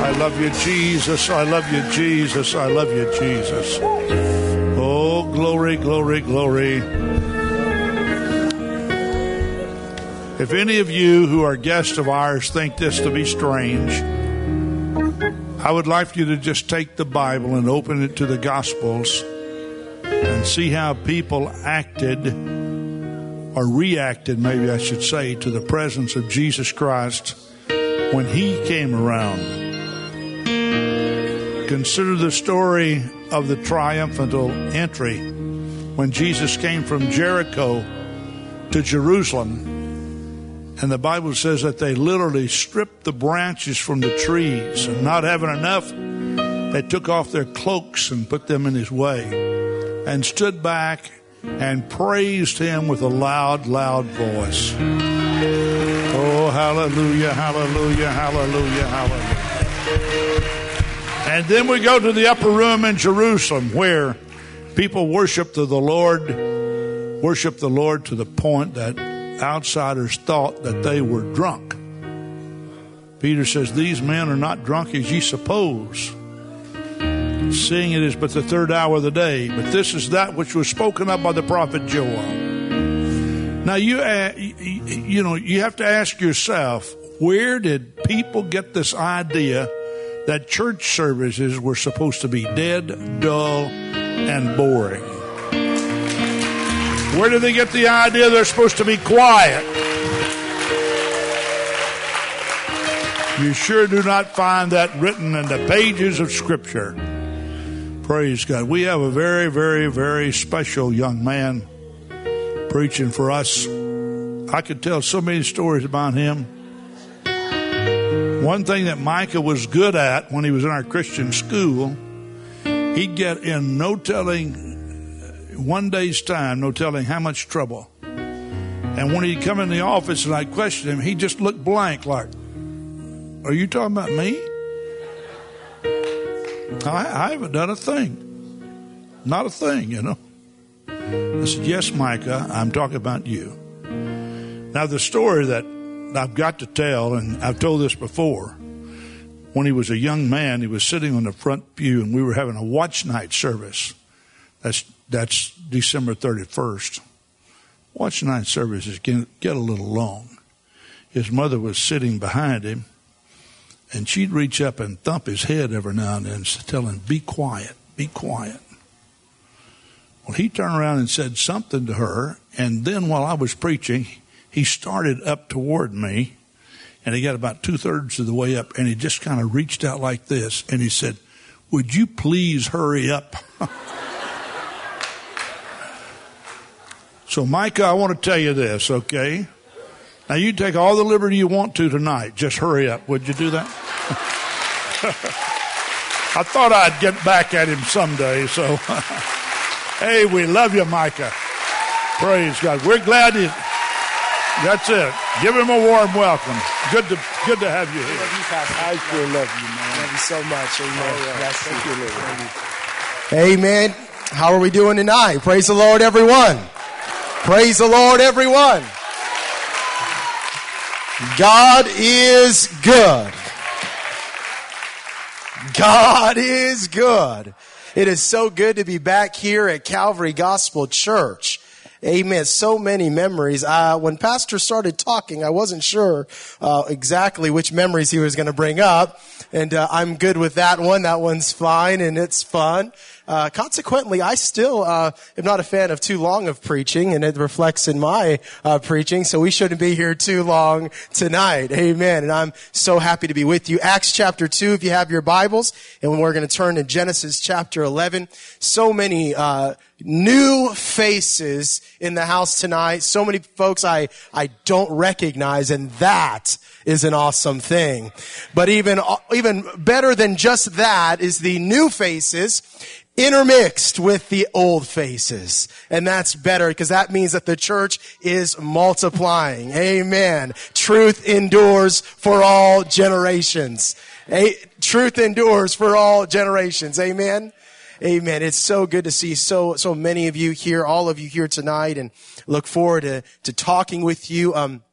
I love you, Jesus. I love you, Jesus. I love you, Jesus. Oh, glory, glory, glory. If any of you who are guests of ours think this to be strange, I would like you to just take the Bible and open it to the Gospels and see how people acted, or reacted, maybe I should say, to the presence of Jesus Christ when He came around. Consider the story of the triumphal entry when Jesus came from Jericho to Jerusalem. And the Bible says that they literally stripped the branches from the trees, and not having enough, they took off their cloaks and put them in His way and stood back and praised Him with a loud, loud voice. Oh, hallelujah, hallelujah, hallelujah, hallelujah. And then we go to the upper room in Jerusalem where people worship the Lord to the point that outsiders thought that they were drunk. Peter says, these men are not drunk as ye suppose, seeing it is but the third hour of the day. But this is that which was spoken of by the prophet Joel. Now you have to ask yourself, where did people get this idea that church services were supposed to be dead, dull, and boring? Where do they get the idea they're supposed to be quiet? You sure do not find that written in the pages of Scripture. Praise God. We have a very, very, very special young man preaching for us. I could tell so many stories about him. One thing that Micah was good at when he was in our Christian school, he'd get in no telling, one day's time, no telling how much trouble. And when he'd come in the office and I'd question him, he'd just look blank like, are you talking about me? I haven't done a thing. Not a thing, you know. I said, yes, Micah, I'm talking about you. Now, the story that I've got to tell, and I've told this before, when he was a young man, he was sitting on the front pew, and we were having a watch night service. That's December 31st. Watch night services get a little long. His mother was sitting behind him, and she'd reach up and thump his head every now and then, tell him, be quiet, be quiet. Well, he turned around and said something to her, and then while I was preaching, he started up toward me, and he got about 2/3 of the way up, and he just kind of reached out like this, and he said, would you please hurry up? So, Micah, I want to tell you this, okay? Now, you take all the liberty you want to tonight. Just hurry up. Would you do that? I thought I'd get back at him someday, so... Hey, we love you, Micah. Praise God. We're glad that's it. Give him a warm welcome. Good to have you here. Love you, Pastor. I sure love you, man. Love you so much. Amen. Yes, thank you, Lord. Amen. How are we doing tonight? Praise the Lord, everyone. Praise the Lord, everyone. God is good. God is good. It is so good to be back here at Calvary Gospel Church. Amen. So many memories. When Pastor started talking, I wasn't sure exactly which memories he was going to bring up. And I'm good with that one. That one's fine and it's fun. Consequently, I still am not a fan of too long of preaching, and it reflects in my preaching, so we shouldn't be here too long tonight. Amen. And I'm so happy to be with you. Acts chapter 2, if you have your Bibles, and we're going to turn to Genesis chapter 11. So many new faces in the house tonight. So many folks I don't recognize, and that is an awesome thing. But even better than just that is the new faces intermixed with the old faces. And that's better because that means that the church is multiplying. Amen. Truth endures for all generations. Truth endures for all generations. Amen. Amen. It's so good to see so many of you here, all of you here tonight, and look forward to talking with you.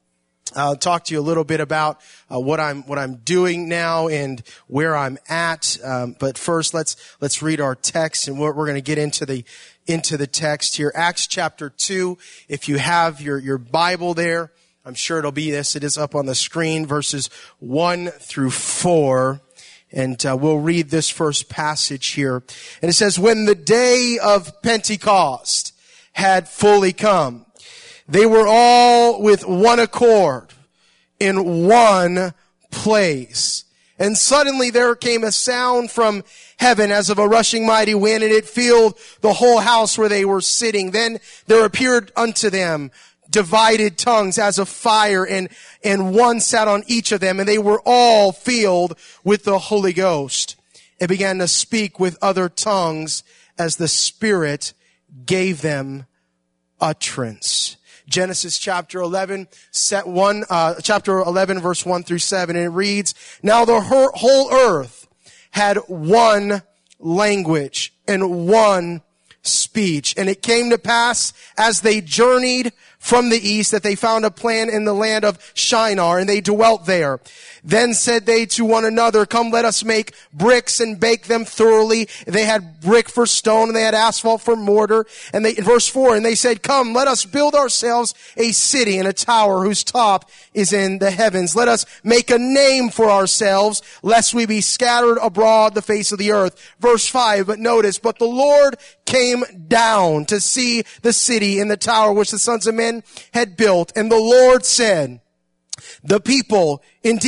I'll talk to you a little bit about what I'm doing now and where I'm at. But first, let's read our text, and we're going to get into the text here. Acts chapter 2. If you have your Bible there, I'm sure it'll be this. It is up on the screen, verses 1 through 4. And we'll read this first passage here. And it says, "When the day of Pentecost had fully come, they were all with one accord in one place. And suddenly there came a sound from heaven as of a rushing mighty wind, and it filled the whole house where they were sitting. Then there appeared unto them divided tongues as of fire, and one sat on each of them, and they were all filled with the Holy Ghost, and began to speak with other tongues as the Spirit gave them utterance." Genesis chapter 11, chapter 11, verse 1 through 7, and it reads, "Now the whole earth had one language and one speech. And it came to pass as they journeyed from the east that they found a plain in the land of Shinar, and they dwelt there. Then said they to one another, Come, let us make bricks and bake them thoroughly. They had brick for stone, and they had asphalt for mortar. And verse 4, and they said, Come, let us build ourselves a city and a tower whose top is in the heavens. Let us make a name for ourselves, lest we be scattered abroad the face of the earth. Verse 5, but notice, but the Lord came down to see the city and the tower which the sons of men had built. And the Lord said, the people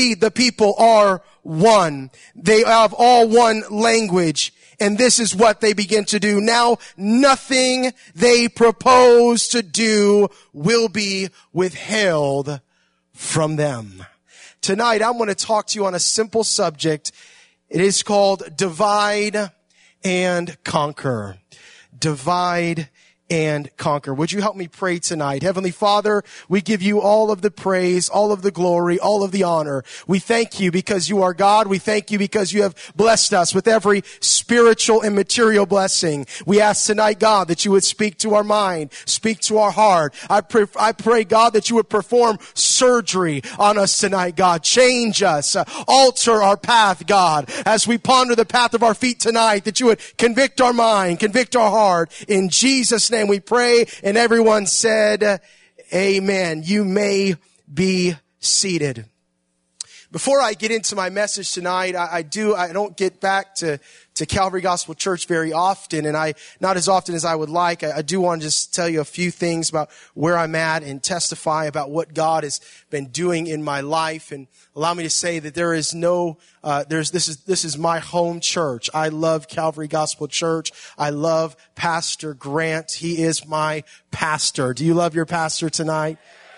are one. They have all one language. And this is what they begin to do. Now, nothing they propose to do will be withheld from them. Tonight, I'm going to talk to you on a simple subject. It is called divide and conquer. Divide and conquer. Would you help me pray tonight? Heavenly Father, we give you all of the praise, all of the glory, all of the honor. We thank you because you are God. We thank you because you have blessed us with every spiritual and material blessing. We ask tonight, God, that you would speak to our mind, speak to our heart. I pray, God, that you would perform surgery on us tonight, God. Change us, alter our path, God, as we ponder the path of our feet tonight, that you would convict our mind, convict our heart. In Jesus' name we pray, and everyone said, amen. You may be seated. Before I get into my message tonight, I don't get back to Calvary Gospel Church very often, and not as often as I would like. I do want to just tell you a few things about where I'm at and testify about what God has been doing in my life, and allow me to say that there is this is my home church. I love Calvary Gospel Church. I love Pastor Grant. He is my pastor. Do you love your pastor tonight?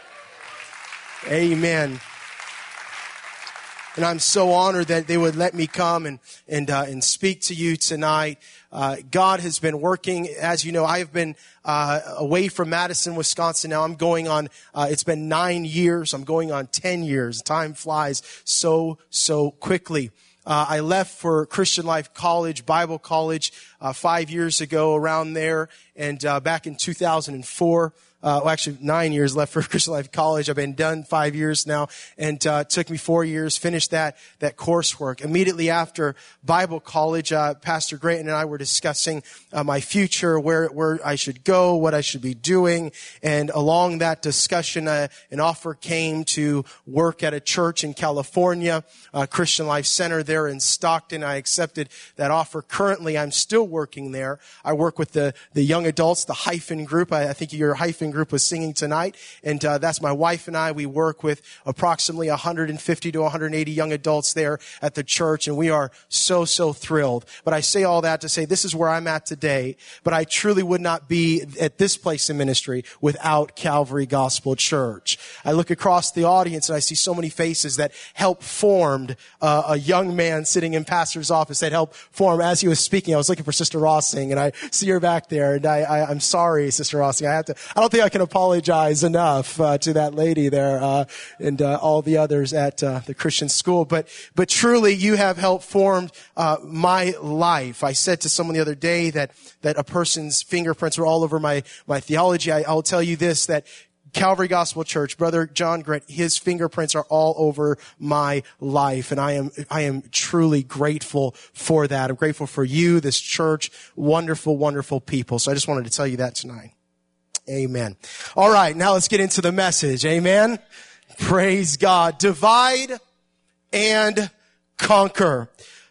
Amen. And I'm so honored that they would let me come and speak to you tonight. God has been working. As you know, I have been away from Madison, Wisconsin. Now I'm going on, it's been 9 years. I'm going on 10 years. Time flies so quickly. I left for Christian Life College, Bible College, 5 years ago, around there. And back in 2004, actually 9 years left for Christian Life College. I've been done 5 years now, and it took me 4 years, finished that coursework. Immediately after Bible College, Pastor Grant and I were discussing my future, where I should go, what I should be doing. And along that discussion, an offer came to work at a church in California, Christian Life Center there in Stockton. I accepted that offer. Currently, I'm still working there. I work with the young adults, the Hyphen group. I think your Hyphen group was singing tonight, and that's my wife and I. We work with approximately 150 to 180 young adults there at the church, and we are so thrilled. But I say all that to say this is where I'm at today, but I truly would not be at this place in ministry without Calvary Gospel Church. I look across the audience and I see so many faces that helped formed a young man sitting in pastor's office that helped form as he was speaking. I was looking for Sister Rossing, and I see her back there, and I'm sorry, Sister Rossing. I don't think I can apologize enough to that lady there and all the others at the Christian school. But truly, you have helped form my life. I said to someone the other day that a person's fingerprints were all over my theology. I'll tell you this, that Calvary Gospel Church, Brother John Grant, his fingerprints are all over my life. And I am truly grateful for that. I'm grateful for you, this church, wonderful, wonderful people. So I just wanted to tell you that tonight. Amen. All right. Now let's get into the message. Amen. Praise God. Divide and conquer.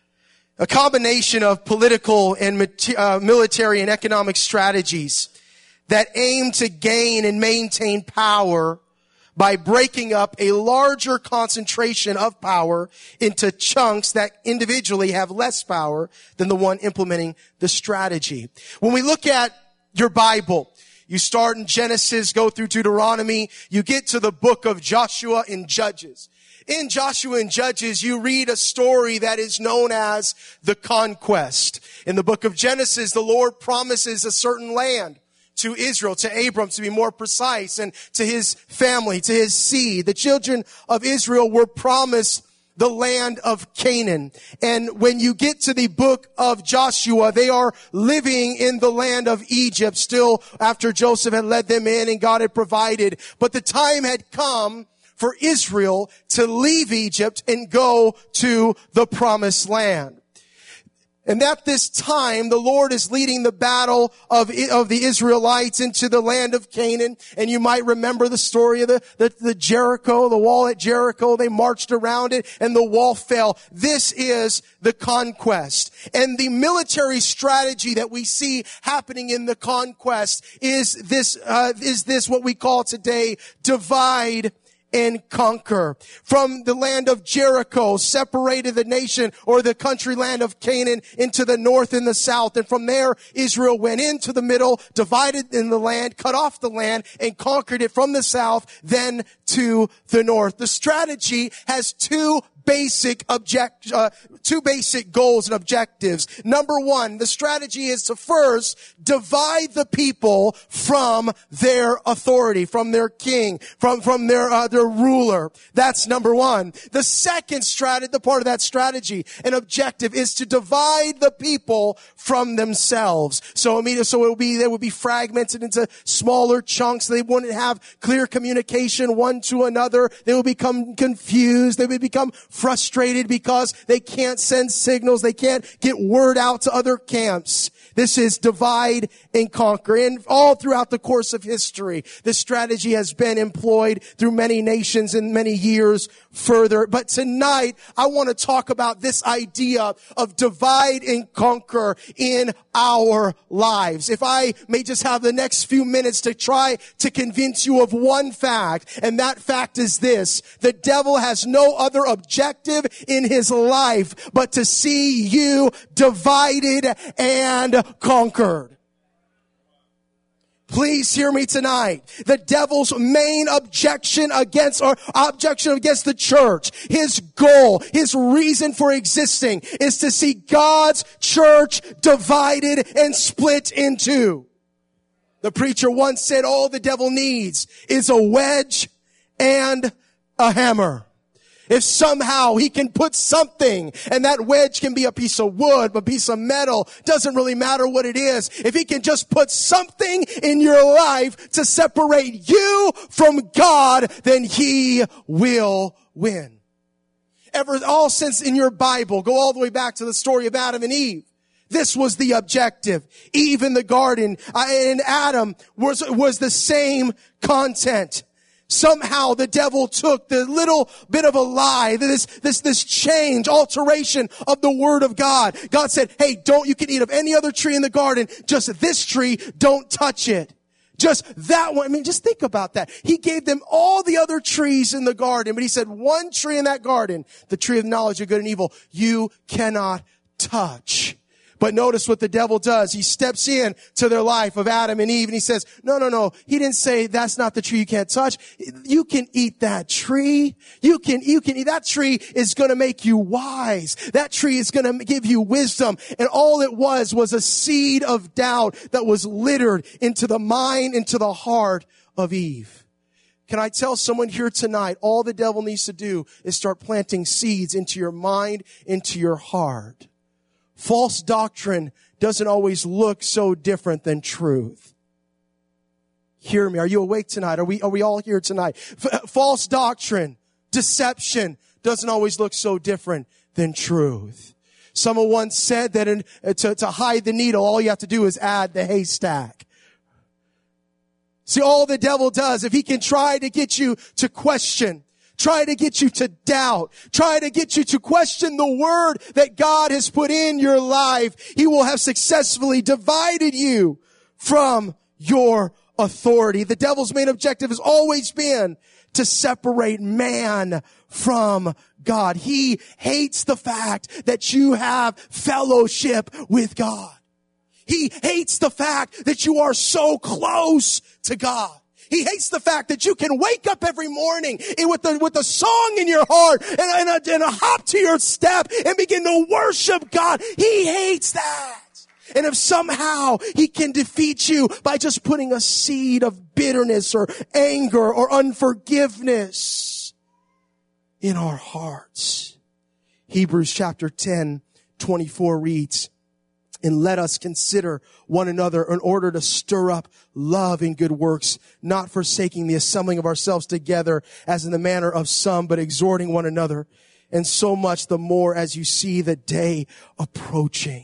A combination of political and military and economic strategies that aim to gain and maintain power by breaking up a larger concentration of power into chunks that individually have less power than the one implementing the strategy. When we look at your Bible, you start in Genesis, go through Deuteronomy, you get to the book of Joshua and Judges. In Joshua and Judges, you read a story that is known as the conquest. In the book of Genesis, the Lord promises a certain land to Israel, to Abram, to be more precise, and to his family, to his seed. The children of Israel were promised the land of Canaan. And when you get to the book of Joshua, they are living in the land of Egypt still after Joseph had led them in and God had provided. But the time had come for Israel to leave Egypt and go to the promised land. And at this time, the Lord is leading the battle of the Israelites into the land of Canaan. And you might remember the story of the Jericho, the wall at Jericho. They marched around it and the wall fell. This is the conquest. And the military strategy that we see happening in the conquest is this what we call today divide and conquer. From the land of Jericho, separated the nation or the country land of Canaan into the north and the south. And from there, Israel went into the middle, divided in the land, cut off the land, and conquered it from the south, then to the north. The strategy has two basic goals and objectives. Number one, the strategy is to first divide the people from their authority, from their king, from their ruler. That's number one. The second the part of that strategy and objective is to divide the people from themselves. So they would be fragmented into smaller chunks. They wouldn't have clear communication one to another. They would become confused. They would become frustrated because they can't send signals. They can't get word out to other camps. This is divide and conquer. And all throughout the course of history, this strategy has been employed through many nations and many years further. But tonight, I want to talk about this idea of divide and conquer in our lives. If I may just have the next few minutes to try to convince you of one fact, and that fact is this: the devil has no other objective in his life but to see you divided and conquered. Please hear me tonight. The devil's main objection against the church, his goal, his reason for existing is to see God's church divided and split in two. The preacher once said all the devil needs is a wedge and a hammer. If somehow he can put something, and that wedge can be a piece of wood, a piece of metal, doesn't really matter what it is. If he can just put something in your life to separate you from God, then he will win. All since in your Bible, go all the way back to the story of Adam and Eve. This was the objective. Eve in the garden and Adam was the same content. Somehow the devil took the little bit of a lie, this change, alteration of the word of God. God said, hey, you can eat of any other tree in the garden, just this tree, don't touch it. Just that one. I mean, just think about that. He gave them all the other trees in the garden, but he said one tree in that garden, the tree of knowledge of good and evil, you cannot touch. But notice what the devil does. He steps in to their life of Adam and Eve and he says, no. He didn't say that's not the tree you can't touch. You can eat that tree. You can eat. That tree is going to make you wise. That tree is going to give you wisdom. And all it was a seed of doubt that was littered into the mind, into the heart of Eve. Can I tell someone here tonight, all the devil needs to do is start planting seeds into your mind, into your heart. False doctrine doesn't always look so different than truth. Hear me. Are you awake tonight? Are we all here tonight? False doctrine, deception doesn't always look so different than truth. Someone once said that to hide the needle, all you have to do is add the haystack. See, all the devil does, if he can try to get you to question, try to get you to doubt, try to get you to question the word that God has put in your life, he will have successfully divided you from your authority. The devil's main objective has always been to separate man from God. He hates the fact that you have fellowship with God. He hates the fact that you are so close to God. He hates the fact that you can wake up every morning with a song in your heart and a hop to your step and begin to worship God. He hates that. And if somehow he can defeat you by just putting a seed of bitterness or anger or unforgiveness in our hearts. Hebrews chapter 10:24 reads, "And let us consider one another in order to stir up love and good works, not forsaking the assembling of ourselves together as in the manner of some, but exhorting one another, and so much the more as you see the day approaching."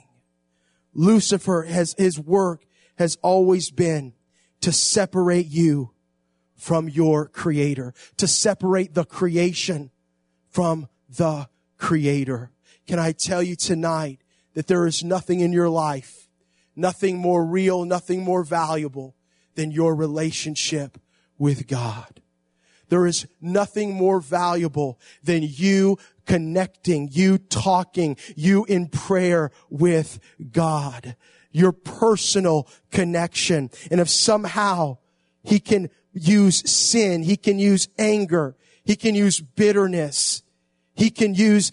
Lucifer his work has always been to separate you from your Creator, to separate the creation from the Creator. Can I tell you tonight that there is nothing in your life, nothing more real, nothing more valuable than your relationship with God. There is nothing more valuable than you connecting, you talking, you in prayer with God. Your personal connection. And if somehow he can use sin, he can use anger, he can use bitterness, he can use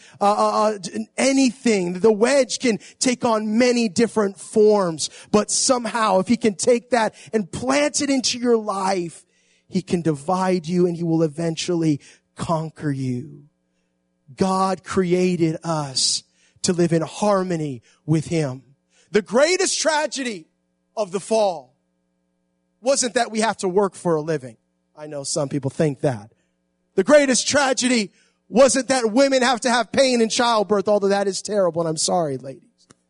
anything. The wedge can take on many different forms. But somehow, if he can take that and plant it into your life, he can divide you and he will eventually conquer you. God created us to live in harmony with him. The greatest tragedy of the fall wasn't that we have to work for a living. I know some people think that. The greatest tragedy wasn't that women have to have pain in childbirth, although that is terrible, and I'm sorry, ladies.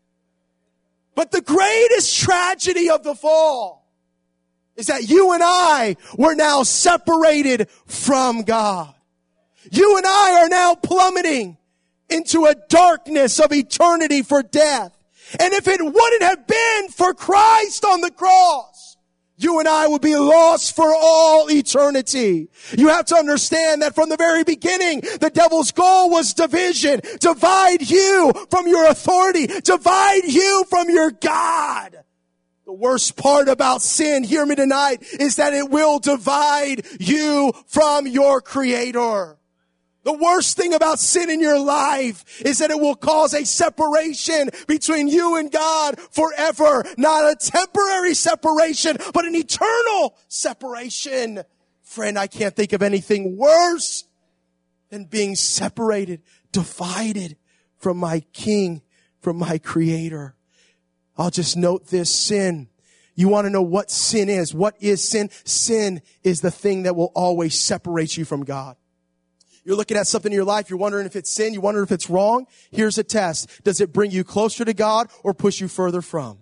But the greatest tragedy of the fall is that you and I were now separated from God. You and I are now plummeting into a darkness of eternity for death. And if it wouldn't have been for Christ on the cross, you and I would be lost for all eternity. You have to understand that from the very beginning, the devil's goal was division. Divide you from your authority. Divide you from your God. The worst part about sin, hear me tonight, is that it will divide you from your Creator. The worst thing about sin in your life is that it will cause a separation between you and God forever. Not a temporary separation, but an eternal separation. Friend, I can't think of anything worse than being separated, divided from my King, from my Creator. I'll just note this: sin. You want to know what sin is? What is sin? Sin is the thing that will always separate you from God. You're looking at something in your life, you're wondering if it's sin, you wonder if it's wrong. Here's a test. Does it bring you closer to God or push you further from?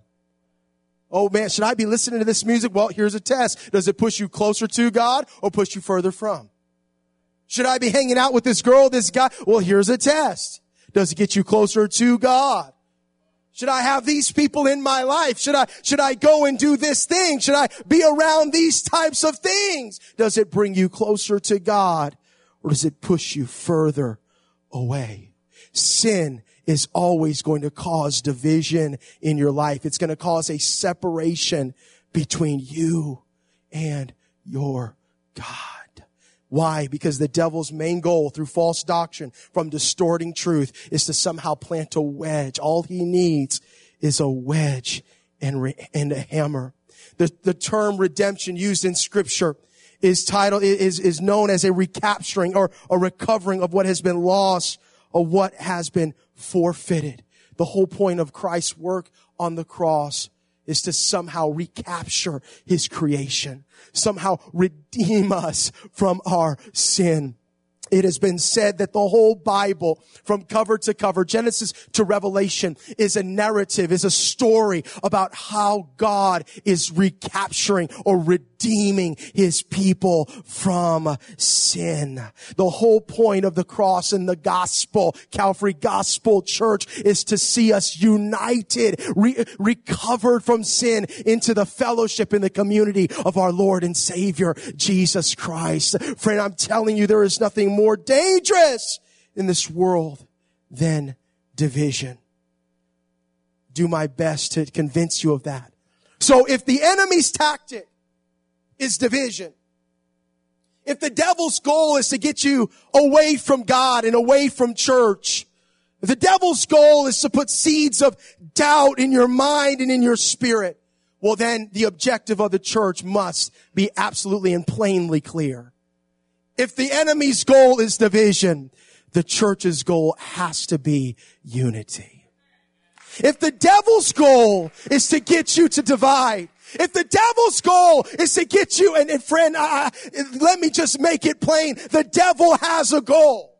Oh man, should I be listening to this music? Well, here's a test. Does it push you closer to God or push you further from? Should I be hanging out with this girl, this guy? Well, here's a test. Does it get you closer to God? Should I have these people in my life? Should I go and do this thing? Should I be around these types of things? Does it bring you closer to God? Or does it push you further away? Sin is always going to cause division in your life. It's going to cause a separation between you and your God. Why? Because the devil's main goal through false doctrine, from distorting truth, is to somehow plant a wedge. All he needs is a wedge and a hammer. The term redemption used in Scripture is known as a recapturing or a recovering of what has been lost or what has been forfeited. The whole point of Christ's work on the cross is to somehow recapture his creation, somehow redeem us from our sin. It has been said that the whole Bible, from cover to cover, Genesis to Revelation, is a narrative, is a story about how God is recapturing or redeeming his people from sin. The whole point of the cross and the gospel, Calvary Gospel Church, is to see us united, recovered from sin into the fellowship in the community of our Lord and Savior, Jesus Christ. Friend, I'm telling you, there is nothing more dangerous in this world than division. Do my best to convince you of that. So if the enemy's tactic is division, if the devil's goal is to get you away from God and away from church, if the devil's goal is to put seeds of doubt in your mind and in your spirit, well then the objective of the church must be absolutely and plainly clear. If the enemy's goal is division, the church's goal has to be unity. If the devil's goal is to get you to divide, if the devil's goal is to get you, and friend, let me just make it plain, the devil has a goal.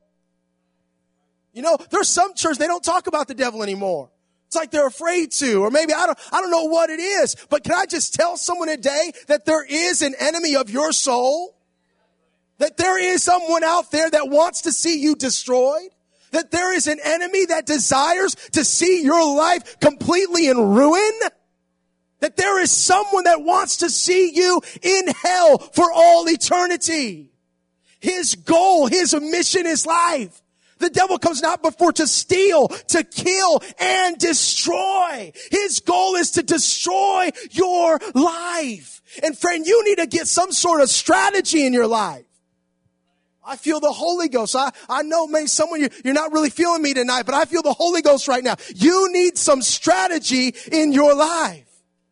You know, there's some churches, they don't talk about the devil anymore. It's like they're afraid to, or maybe I don't know what it is, but can I just tell someone today that there is an enemy of your soul? That there is someone out there that wants to see you destroyed. That there is an enemy that desires to see your life completely in ruin. That there is someone that wants to see you in hell for all eternity. His goal, his mission is life. The devil comes not before to steal, to kill, and destroy. His goal is to destroy your life. And friend, you need to get some sort of strategy in your life. I feel the Holy Ghost. I know maybe someone, you're not really feeling me tonight, but I feel the Holy Ghost right now. You need some strategy in your life.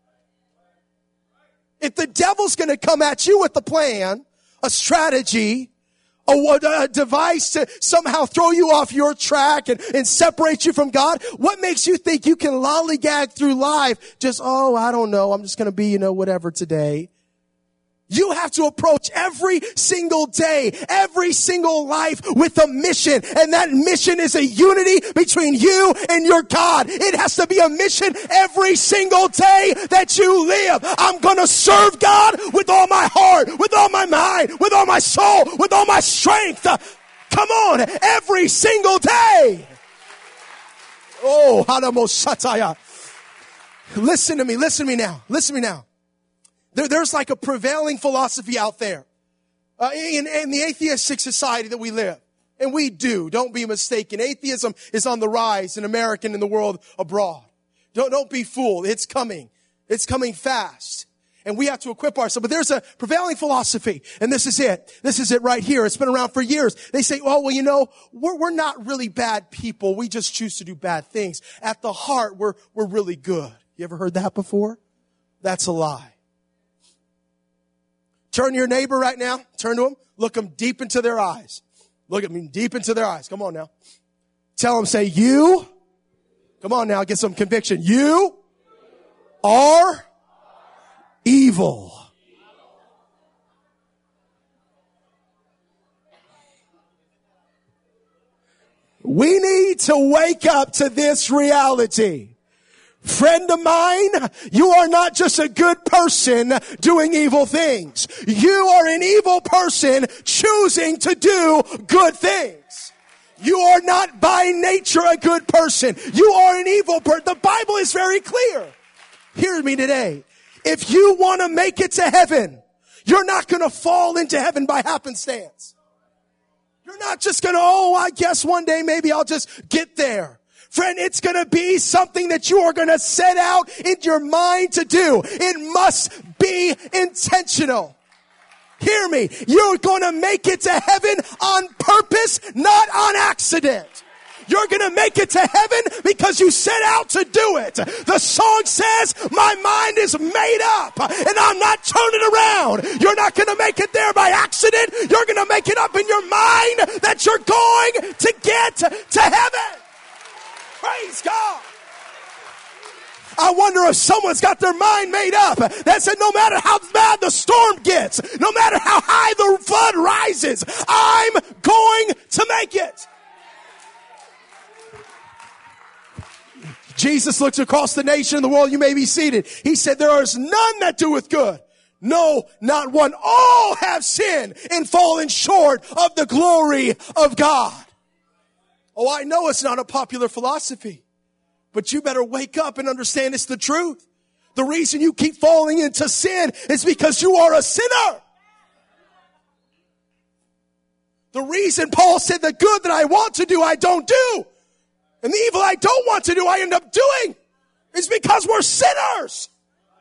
If the devil's going to come at you with a plan, a strategy, a device to somehow throw you off your track and separate you from God, what makes you think you can lollygag through life? Just, I don't know. I'm just going to be, whatever today. You have to approach every single day, every single life with a mission. And that mission is a unity between you and your God. It has to be a mission every single day that you live. I'm going to serve God with all my heart, with all my mind, with all my soul, with all my strength. Come on, every single day. Oh, Hadamosataya. Listen to me now. There's like a prevailing philosophy out there in the atheistic society that we live. And we do. Don't be mistaken. Atheism is on the rise in America and in the world abroad. Don't be fooled. It's coming. It's coming fast. And we have to equip ourselves. But there's a prevailing philosophy. And this is it. This is it right here. It's been around for years. They say, we're not really bad people. We just choose to do bad things. At the heart, we're really good. You ever heard that before? That's a lie. Turn to your neighbor right now. Turn to him. Look them deep into their eyes. Look at me deep into their eyes. Come on now. Tell them, say, you. Come on now. Get some conviction. You are evil. We need to wake up to this reality. Friend of mine, you are not just a good person doing evil things. You are an evil person choosing to do good things. You are not by nature a good person. You are an evil person. The Bible is very clear. Hear me today. If you want to make it to heaven, you're not going to fall into heaven by happenstance. You're not just going to, I guess one day maybe I'll just get there. Friend, it's going to be something that you are going to set out in your mind to do. It must be intentional. Hear me. You're going to make it to heaven on purpose, not on accident. You're going to make it to heaven because you set out to do it. The song says, my mind is made up and I'm not turning around. You're not going to make it there by accident. You're going to make it up in your mind that you're going to get to heaven. Praise God. I wonder if someone's got their mind made up that said, no matter how bad the storm gets, no matter how high the flood rises, I'm going to make it. Jesus looks across the nation and the world. You may be seated. He said, there is none that doeth good. No, not one. All have sinned and fallen short of the glory of God. Oh, I know it's not a popular philosophy, but you better wake up and understand it's the truth. The reason you keep falling into sin is because you are a sinner. The reason Paul said the good that I want to do, I don't do. And the evil I don't want to do, I end up doing. Is because we're sinners.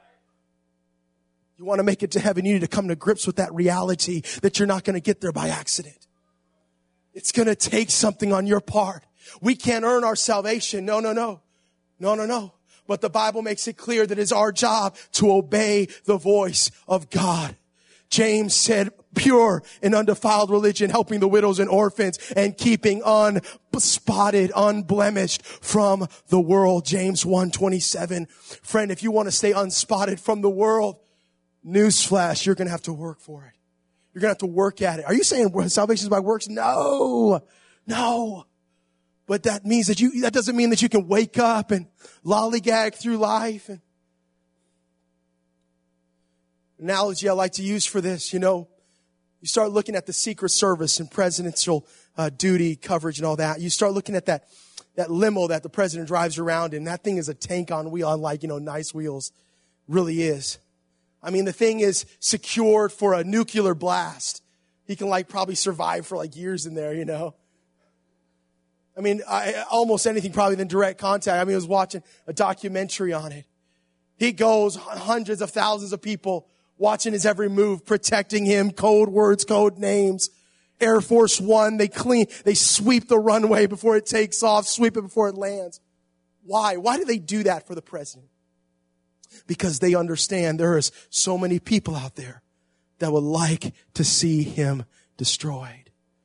You want to make it to heaven, you need to come to grips with that reality that you're not going to get there by accident. It's going to take something on your part. We can't earn our salvation. No. But the Bible makes it clear that it's our job to obey the voice of God. James said, pure and undefiled religion, helping the widows and orphans and keeping unspotted, unblemished from the world. James 1:27. Friend, if you want to stay unspotted from the world, newsflash, you're going to have to work for it. You're going to have to work at it. Are you saying salvation is by works? No. But that means that doesn't mean that you can wake up and lollygag through life. And analogy I like to use for this, you start looking at the Secret Service and presidential duty coverage and all that. You start looking at that limo that the president drives around in. That thing is a tank on wheel, unlike, nice wheels. Really is. I mean, the thing is secured for a nuclear blast. He can probably survive for years in there, I mean, almost anything probably than direct contact. I mean, I was watching a documentary on it. He goes, hundreds of thousands of people watching his every move, protecting him, code words, code names. Air Force One, they sweep the runway before it takes off, sweep it before it lands. Why? Why do they do that for the president? Because they understand there is so many people out there that would like to see him destroyed.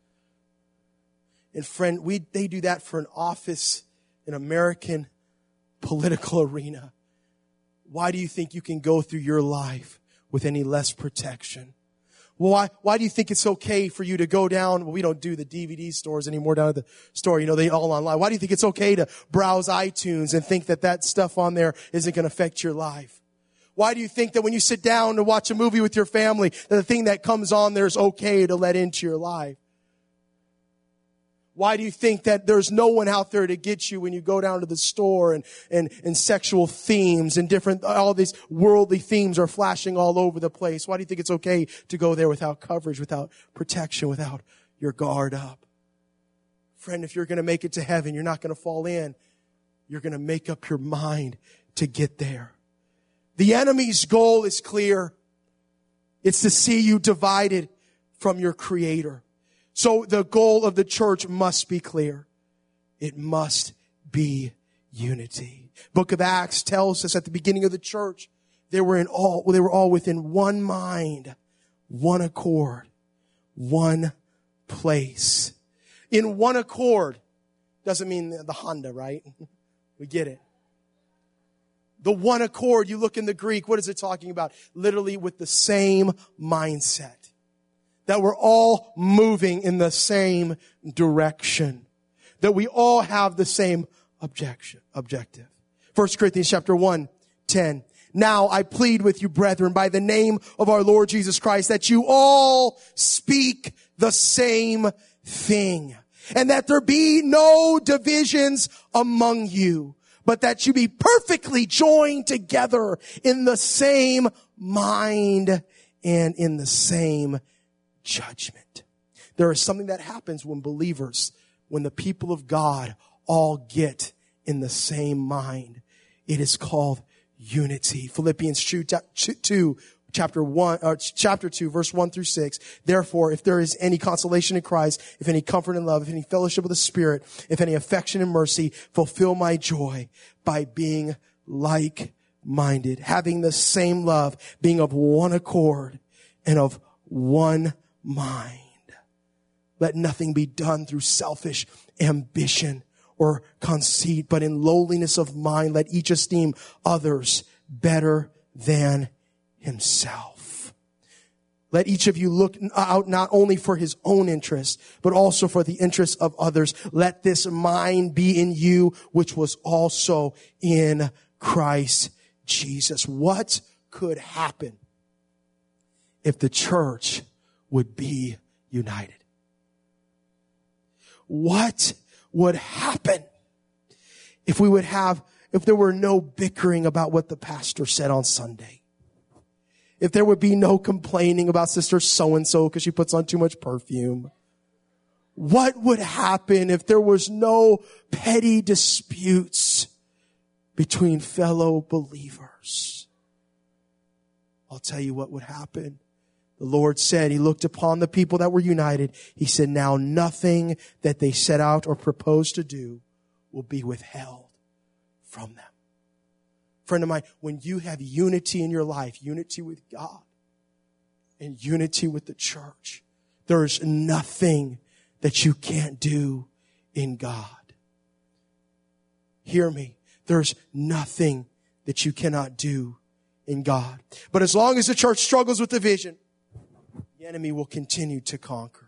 And friend, they do that for an office in American political arena. Why do you think you can go through your life with any less protection? Well, why do you think it's okay for you to go down? Well, we don't do the DVD stores anymore down at the store. They all online. Why do you think it's okay to browse iTunes and think that stuff on there isn't going to affect your life? Why do you think that when you sit down to watch a movie with your family, that the thing that comes on there is okay to let into your life? Why do you think that there's no one out there to get you when you go down to the store and sexual themes and all these worldly themes are flashing all over the place? Why do you think it's okay to go there without coverage, without protection, without your guard up? Friend, if you're going to make it to heaven, you're not going to fall in. You're going to make up your mind to get there. The enemy's goal is clear. It's to see you divided from your Creator. So the goal of the church must be clear. It must be unity. Book of Acts tells us at the beginning of the church, they were all within one mind, one accord, one place. In one accord doesn't mean the Honda, right? We get it. The one accord, you look in the Greek, what is it talking about? Literally with the same mindset. That we're all moving in the same direction. That we all have the same objective. 1 Corinthians chapter 1:10. Now I plead with you, brethren, by the name of our Lord Jesus Christ, that you all speak the same thing. And that there be no divisions among you, but that you be perfectly joined together in the same mind and in the same judgment. There is something that happens when the people of God all get in the same mind. It is called unity. Philippians chapter 2, verse 1 through 6. Therefore, if there is any consolation in Christ, if any comfort in love, if any fellowship of the Spirit, if any affection and mercy, fulfill my joy by being like-minded, having the same love, being of one accord and of one mind. Let nothing be done through selfish ambition or or conceit, but in lowliness of mind, let each esteem others better than himself. Let each of you look out not only for his own interest, but also for the interests of others. Let this mind be in you, which was also in Christ Jesus. What could happen if the church would be united? What would happen if there were no bickering about what the pastor said on Sunday? If there would be no complaining about sister so-and-so because she puts on too much perfume? What would happen if there was no petty disputes between fellow believers? I'll tell you what would happen. The Lord said, he looked upon the people that were united. He said, now nothing that they set out or proposed to do will be withheld from them. Friend of mine, when you have unity in your life, unity with God and unity with the church, there's nothing that you can't do in God. Hear me. There's nothing that you cannot do in God. But as long as the church struggles with division, the enemy will continue to conquer.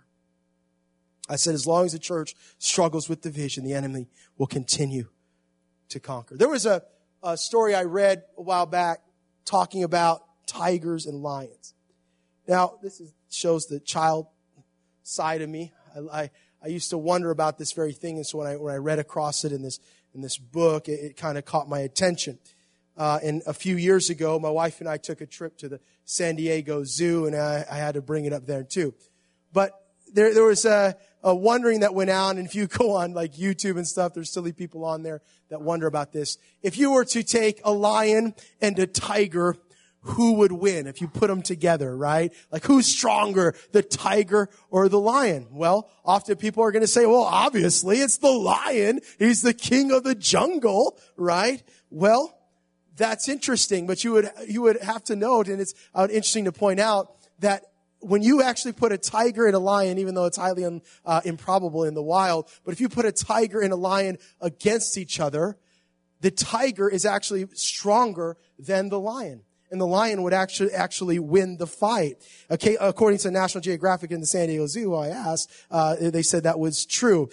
I said, as long as the church struggles with division, the enemy will continue to conquer. There was a story I read a while back talking about tigers and lions. Now, shows the child side of me. I used to wonder about this very thing, and so when I read across it in this book, it kind of caught my attention. And a few years ago, my wife and I took a trip to the San Diego Zoo, and I had to bring it up there too. But there was a wondering that went out, and if you go on like YouTube and stuff, there's silly people on there that wonder about this. If you were to take a lion and a tiger, who would win if you put them together, right? Like, who's stronger, the tiger or the lion? Well, often people are going to say, well, obviously it's the lion. He's the king of the jungle, right? Well, that's interesting, but you would have to note, and it's interesting to point out that when you actually put a tiger and a lion, even though it's highly improbable in the wild, but if you put a tiger and a lion against each other, the tiger is actually stronger than the lion. And the lion would actually win the fight. Okay, according to National Geographic and the San Diego Zoo, I asked, they said that was true.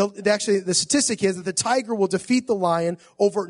The statistic is that the tiger will defeat the lion over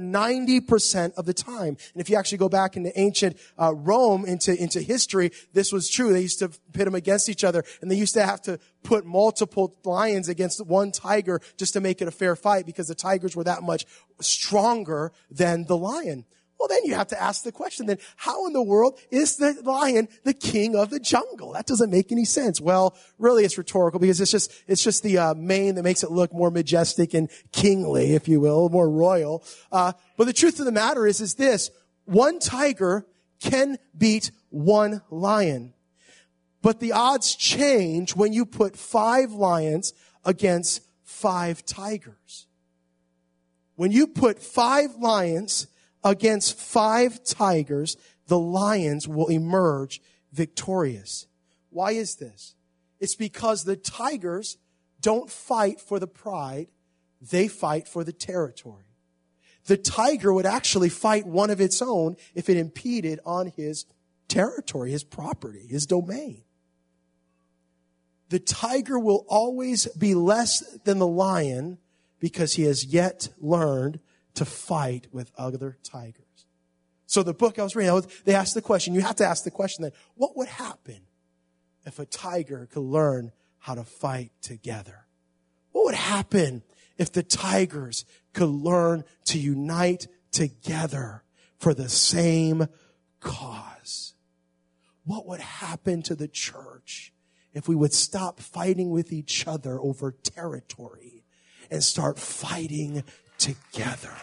90% of the time. And if you actually go back into ancient Rome, into history, this was true. They used to pit them against each other, and they used to have to put multiple lions against one tiger just to make it a fair fight because the tigers were that much stronger than the lion. Well, then you have to ask the question, then, how in the world is the lion the king of the jungle? That doesn't make any sense. Well, really it's rhetorical because it's just the mane that makes it look more majestic and kingly, if you will, more royal. But the truth of the matter is this: one tiger can beat one lion. But the odds change when you put 5 lions against 5 tigers. When you put 5 lions against 5 tigers, the lions will emerge victorious. Why is this? It's because the tigers don't fight for the pride, they fight for the territory. The tiger would actually fight one of its own if it impeded on his territory, his property, his domain. The tiger will always be less than the lion because he has yet learned to fight with other tigers. So the book I was reading, they asked the question, you have to ask the question then, what would happen if a tiger could learn how to fight together? What would happen if the tigers could learn to unite together for the same cause? What would happen to the church if we would stop fighting with each other over territory and start fighting together?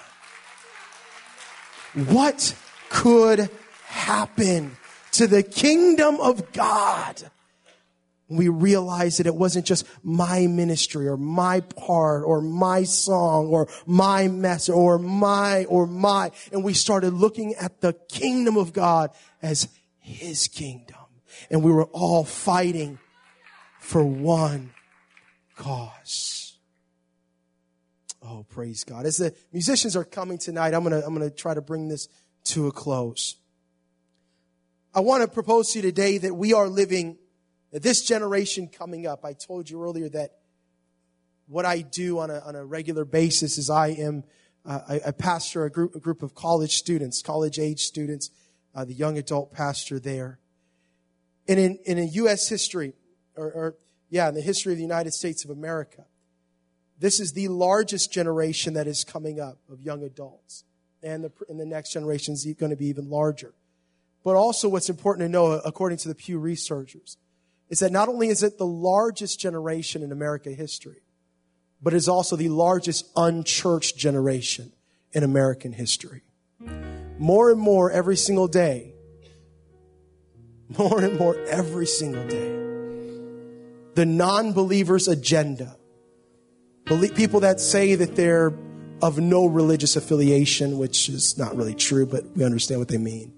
What could happen to the kingdom of God when we realized that it wasn't just my ministry or my part or my song or my message or my, and we started looking at the kingdom of God as his kingdom. And we were all fighting for one cause. Oh, praise God. As the musicians are coming tonight, I'm gonna try to bring this to a close. I want to propose to you today that we are living, that this generation coming up, I told you earlier that what I do on a regular basis is I pastor a group of college students, college-age students, the young adult pastor there. And in a U.S. history, in the history of the United States of America, this is the largest generation that is coming up of young adults. And the next generation is going to be even larger. But also what's important to know, according to the Pew Researchers, is that not only is it the largest generation in American history, but it's also the largest unchurched generation in American history. More and more every single day, the non-believers' agenda, people that say that they're of no religious affiliation, which is not really true, but we understand what they mean.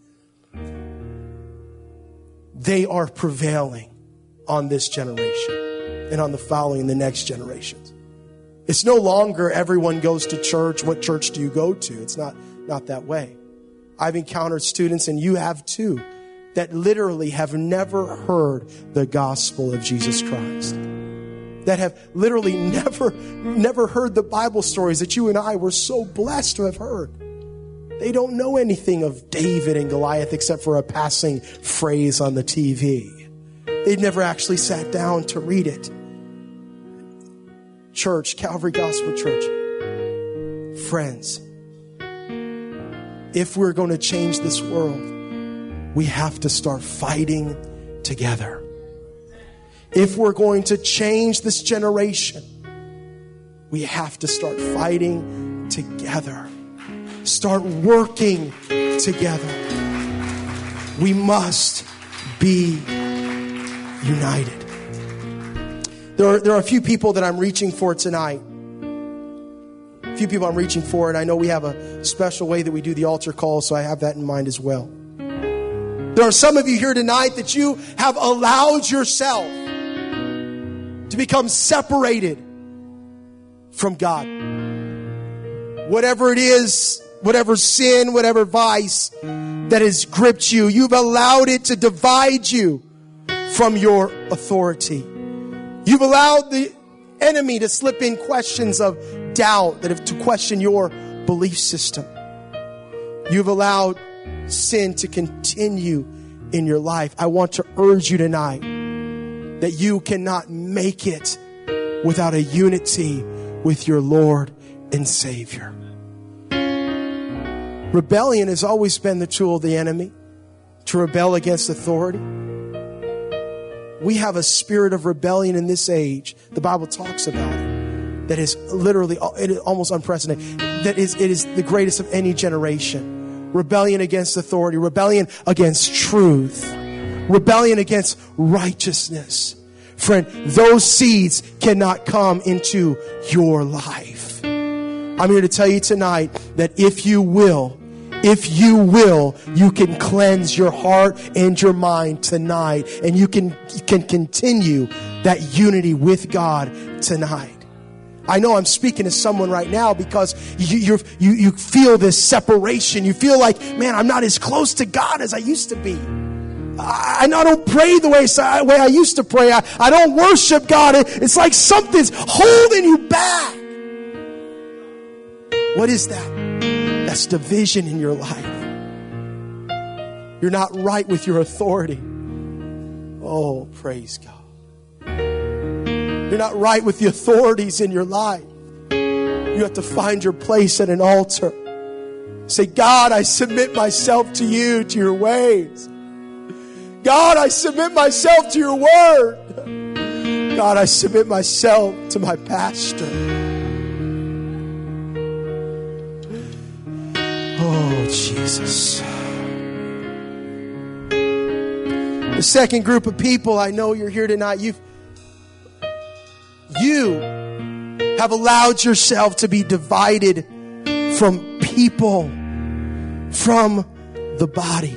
They are prevailing on this generation and on the following, the next generations. It's no longer everyone goes to church. What church do you go to? It's not that way. I've encountered students, and you have too, that literally have never heard the gospel of Jesus Christ. That have literally never heard the Bible stories that you and I were so blessed to have heard. They don't know anything of David and Goliath except for a passing phrase on the TV. They'd never actually sat down to read it. Church, Calvary Gospel Church, friends, if we're going to change this world, we have to start fighting together. If we're going to change this generation, we have to start fighting together. Start working together. We must be united. There are a few people that I'm reaching for tonight. A few people I'm reaching for, and I know we have a special way that we do the altar call, so I have that in mind as well. There are some of you here tonight that you have allowed yourself to become separated from God. Whatever it is, whatever sin, whatever vice that has gripped you, you've allowed it to divide you from your authority. You've allowed the enemy to slip in questions of doubt, that have to question your belief system. You've allowed sin to continue in your life. I want to urge you tonight that you cannot make it without a unity with your Lord and Savior. Rebellion has always been the tool of the enemy, to rebel against authority. We have a spirit of rebellion in this age. The Bible talks about it. That is literally, it is almost unprecedented. It is the greatest of any generation. Rebellion against authority. Rebellion against truth. Rebellion against righteousness. Friend, those seeds cannot come into your life. I'm here to tell you tonight that if you will, you can cleanse your heart and your mind tonight, and you can continue that unity with God tonight. I know I'm speaking to someone right now because you feel this separation. You feel like, man, I'm not as close to God as I used to be. I don't pray the way I used to pray. I don't worship God. It's like something's holding you back. What is that? That's division in your life. You're not right with your authority. Oh, praise God. You're not right with the authorities in your life. You have to find your place at an altar. Say, God, I submit myself to you, to your ways. God, I submit myself to your word. God, I submit myself to my pastor. Oh, Jesus. The second group of people, I know you're here tonight. You have allowed yourself to be divided from people, from the body.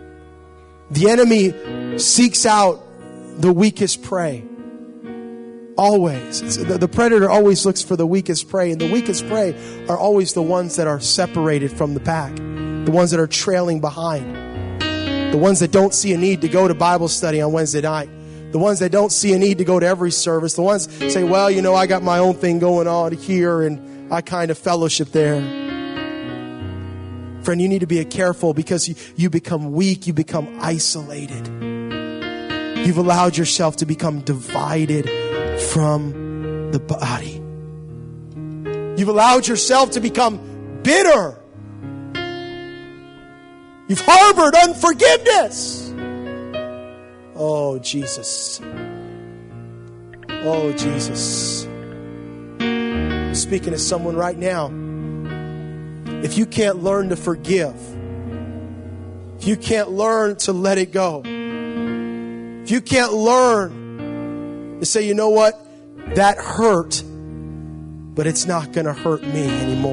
The enemy seeks out the weakest prey. Always. The predator always looks for the weakest prey, and the weakest prey are always the ones that are separated from the pack, the ones that are trailing behind, the ones that don't see a need to go to Bible study on Wednesday night, the ones that don't see a need to go to every service, the ones that say, well, you know, I got my own thing going on here and I kind of fellowship there. Friend, you need to be careful because you become weak, you become isolated. You've allowed yourself to become divided from the body. You've allowed yourself to become bitter. You've harbored unforgiveness. Oh, Jesus. Oh, Jesus. I'm speaking to someone right now. If you can't learn to forgive, if you can't learn to let it go, if you can't learn to say, you know what, that hurt, but it's not going to hurt me anymore.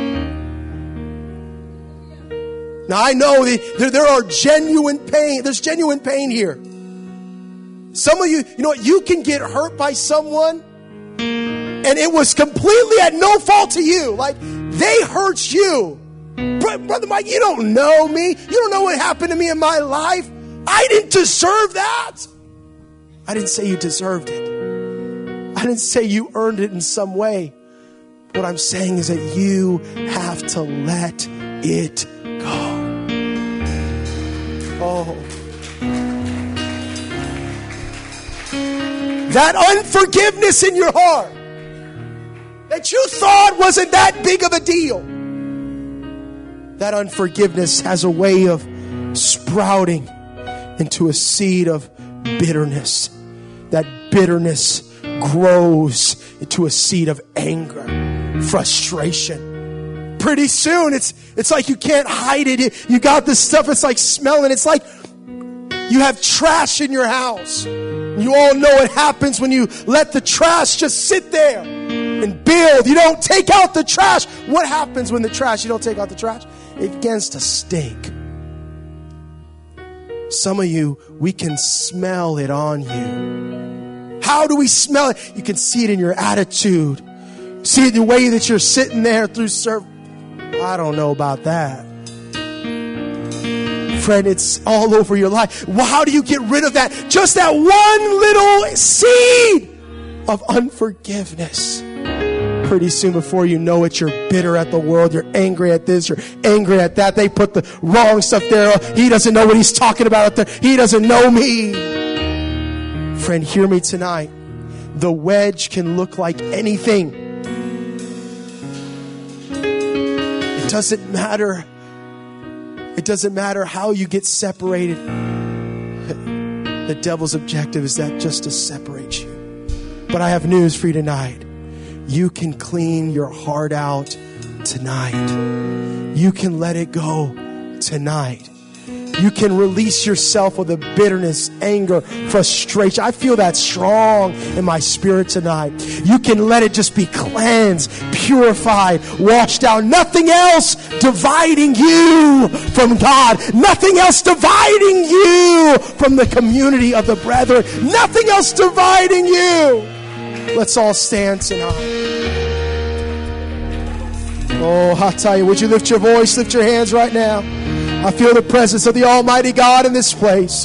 Now I know there are genuine pain. There's genuine pain here. Some of you, you know what, you can get hurt by someone and it was completely at no fault to you. Like, they hurt you. Brother Mike, you don't know me. You don't know what happened to me in my life. I didn't deserve that. I didn't say you deserved it. I didn't say you earned it in some way. What I'm saying is that you have to let it go. Oh. That unforgiveness in your heart that you thought wasn't that big of a deal. That unforgiveness has a way of sprouting into a seed of bitterness. That bitterness grows into a seed of anger, frustration. Pretty soon, it's like you can't hide it. You got this stuff, it's like smelling. It's like you have trash in your house. You all know what happens when you let the trash just sit there and build. You don't take out the trash. What happens when you don't take out the trash? It begins to stink. Some of you, we can smell it on you. How do we smell it? You can see it in your attitude. See it in the way that you're sitting there through service. I don't know about that. Friend, it's all over your life. Well, how do you get rid of that? Just that one little seed of unforgiveness. Pretty soon, before you know it, you're bitter at the world. You're angry at this. You're angry at that. They put the wrong stuff there. He doesn't know what he's talking about up there. He doesn't know me. Friend, hear me tonight. The wedge can look like anything. It doesn't matter. It doesn't matter how you get separated. The devil's objective is that just to separate you. But I have news for you tonight. You can clean your heart out tonight. You can let it go tonight. You can release yourself of the bitterness, anger, frustration. I feel that strong in my spirit tonight. You can let it just be cleansed, purified, washed out. Nothing else dividing you from God. Nothing else dividing you from the community of the brethren. Nothing else dividing you. Let's all stand tonight. Oh, I tell you, would you lift your voice, lift your hands right now? I feel the presence of the Almighty God in this place.